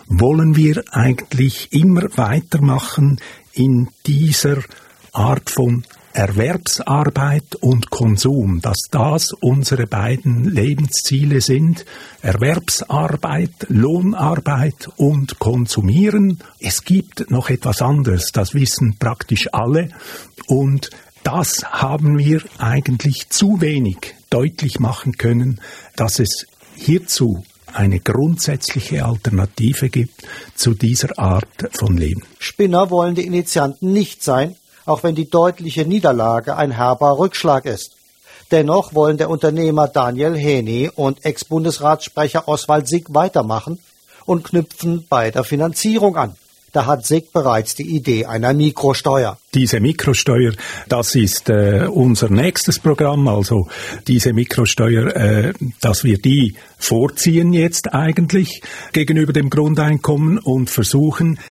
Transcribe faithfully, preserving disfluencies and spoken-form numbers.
wollen wir eigentlich immer weitermachen in dieser Art von Erwerbsarbeit und Konsum, dass das unsere beiden Lebensziele sind, Erwerbsarbeit, Lohnarbeit und Konsumieren. Es gibt noch etwas anderes, das wissen praktisch alle, und das haben wir eigentlich zu wenig deutlich machen können, dass es hierzu eine grundsätzliche Alternative gibt zu dieser Art von Leben. Spinner wollen die Initianten nicht sein, auch wenn die deutliche Niederlage ein herber Rückschlag ist. Dennoch wollen der Unternehmer Daniel Heni und Ex-Bundesratssprecher Oswald Sigg weitermachen und knüpfen bei der Finanzierung an. Da hat Sigg bereits die Idee einer Mikrosteuer. Diese Mikrosteuer, das ist äh, unser nächstes Programm. Also diese Mikrosteuer, äh, dass wir die vorziehen jetzt eigentlich gegenüber dem Grundeinkommen und versuchen,